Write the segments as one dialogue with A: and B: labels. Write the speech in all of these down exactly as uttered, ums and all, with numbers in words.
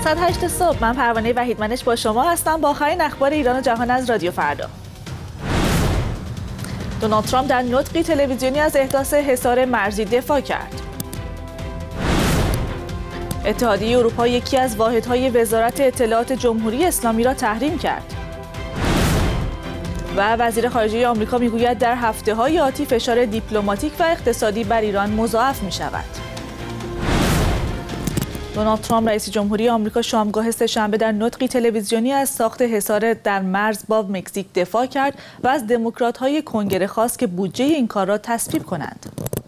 A: ساعت هشت صبح من پروانه وحیدمنش با شما هستم با آخرین اخبار ایران و جهان از رادیو فردا. دونالد ترامپ در نطقی تلویزیونی از احداث حصار مرزی دفاع کرد. اتحادیه اروپا یکی از واحدهای وزارت اطلاعات جمهوری اسلامی را تحریم کرد. و وزیر خارجه آمریکا میگوید در هفته‌های آتی فشار دیپلماتیک و اقتصادی بر ایران مضاعف می شود. دونالد ترامپ رئیس جمهوری آمریکا شامگاه سه‌شنبه در نطقی تلویزیونی از ساخت حصار در مرز با مکزیک دفاع کرد و از دموکرات‌های کنگره خواست که بودجه این کار را تصویب کنند.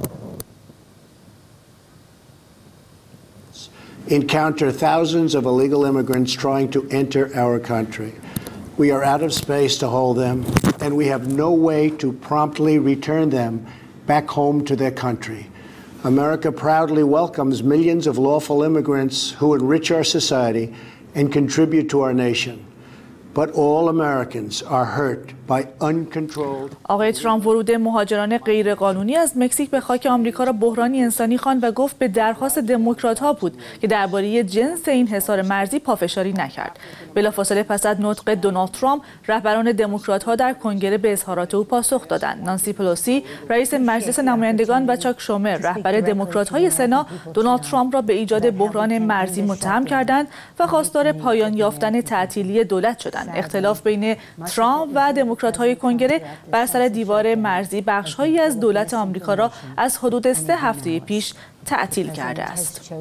B: Encounter thousands of illegal immigrants trying to enter our country. We are out of space to hold them, and we have no way to promptly return them back home to their country. America proudly welcomes millions of lawful immigrants who enrich our society and contribute to our nation. But all Americans are hurt by uncontrolled.
A: آقای ترامپ ورود مهاجران غیرقانونی از مکزیک به خاک آمریکا را بحرانی انسانی خواند و گفت به درخواست دموکرات‌ها بود که درباره جنس این حصار مرزی پافشاری نکرد. بلافاصله پس از نطق دونالد ترامپ رهبران دموکرات‌ها در کنگره به اظهارات او پاسخ دادند. نانسی پلوسی رئیس مجلس نمایندگان و چاک شومر رهبر دموکرات‌های سنا دونالد ترامپ را به ایجاد بحران مرزی متهم کردند و خواستار پایان یافتن تعطیلی دولت شدند. اختلاف بین ترامپ و دموکرات‌های کنگره بر سر دیوار مرزی بخش‌هایی از دولت آمریکا را از حدود سه هفته پیش تعطیل کرده است.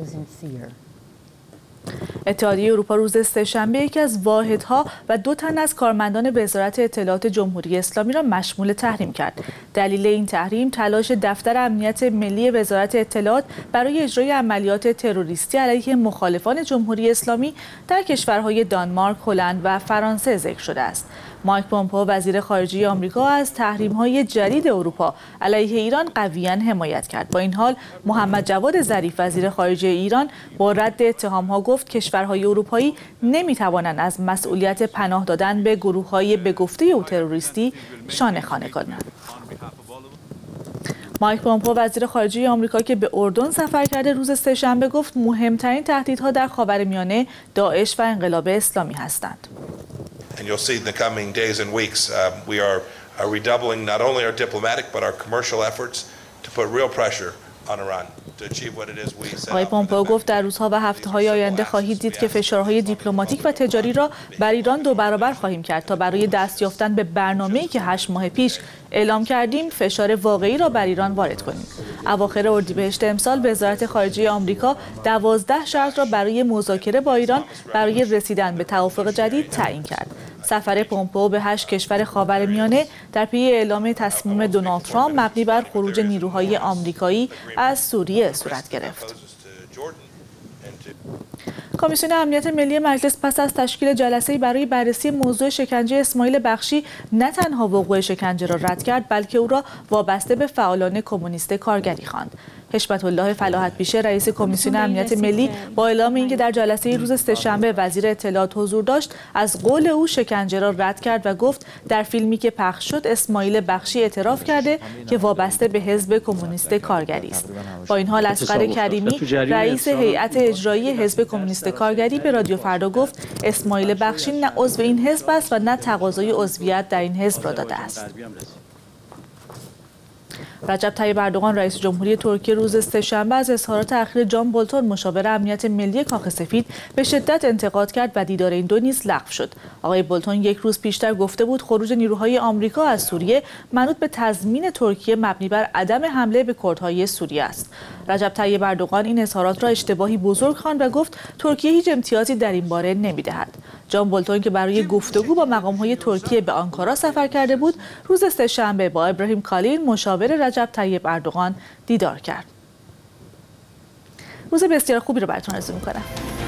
A: اتحادیه اروپا روز سه‌شنبه یکی از واحدها و دو تن از کارمندان وزارت اطلاعات جمهوری اسلامی را مشمول تحریم کرد. دلیل این تحریم تلاش دفتر امنیت ملی وزارت اطلاعات برای اجرای عملیات تروریستی علیه مخالفان جمهوری اسلامی در کشورهای دانمارک، هلند و فرانسه ذکر شده است. مایک پومپئو وزیر خارجه آمریکا از تحریم‌های جدید اروپا علیه ایران قویاً حمایت کرد. با این حال محمد جواد ظریف وزیر خارجه ایران با رد اتهام‌ها گفت کشورهای اروپایی نمی‌توانند از مسئولیت پناه دادن به گروه‌های به گفته او تروریستی شانه‌خوانی کنند. مایک پومپئو وزیر خارجه آمریکا که به اردن سفر کرده روز سه‌شنبه گفت مهمترین تهدیدها در خاورمیانه داعش و انقلاب اسلامی هستند.
C: And you'll see in the coming days and weeks, uh, we are, are redoubling not only our diplomatic but our commercial efforts to put real pressure on Iran to achieve what it is we set
A: آقای
C: out.
A: پومپئو گفت در روزها و هفته‌های آینده خواهید دید که فشارهای دیپلماتیک و تجاری را بر ایران دو برابر خواهیم کرد تا برای دست یافتن به برنامه‌ای که هشت ماه پیش اعلام کردیم فشار واقعی را بر ایران وارد کنیم. اواخر اردیبهشت امسال وزارت خارجه آمریکا دوازده شرط را برای مذاکره با ایران برای رسیدن به توافق جدید تعیین کرد. سفر پومپئو به هشت کشور خاورمیانه در پی اعلام تصمیم دونالد ترامپ مبنی بر خروج نیروهای آمریکایی از سوریه صورت گرفت. کمیسیون امنیت ملی مجلس پس از تشکیل جلسه‌ای برای بررسی موضوع شکنجه اسماعیل بخشی نه تنها وقوع شکنجه را رد کرد بلکه او را وابسته به فعالان کمونیست کارگری خواند. حشمت الله فلاحت بیشه رئیس کمیسیون امنیت ملی با اعلام اینکه در جلسه روز سه‌شنبه وزیر اطلاعات حضور داشت از قول او شکنجه را رد کرد و گفت در فیلمی که پخش شد اسماعیل بخشی اعتراف کرده که وابسته به حزب کمونیست کارگری است. با این حال اصغر کریمی رئیس هیئت اجرایی حزب کمونیست کارگری به رادیو فردا گفت اسماعیل بخشی نه عضو این حزب است و نه تقاضای عضویت در این حزب را داده است. رجب طیب اردوغان رئیس جمهوری ترکیه روز سه‌شنبه از اظهارات اخیر جان بولتون مشاور امنیت ملی کاخ سفید به شدت انتقاد کرد و دیدار این دو نیز لغو شد. آقای بولتون یک روز پیشتر گفته بود خروج نیروهای آمریکا از سوریه منوط به تضمین ترکیه مبنی بر عدم حمله به کردهای سوریه است. رجب طیب اردوغان این اظهارات را اشتباهی بزرگ خواند و گفت ترکیه هیچ امتیازی در این باره نمی‌دهد. جان بولتون که برای گفتگو با مقام‌های ترکیه به آنکارا سفر کرده بود، روز سه‌شنبه با ابراهیم کالیل مشاور رجب طیب اردوغان دیدار کرد. روز بسیار خوبی رو براتون آرزو می‌کنم.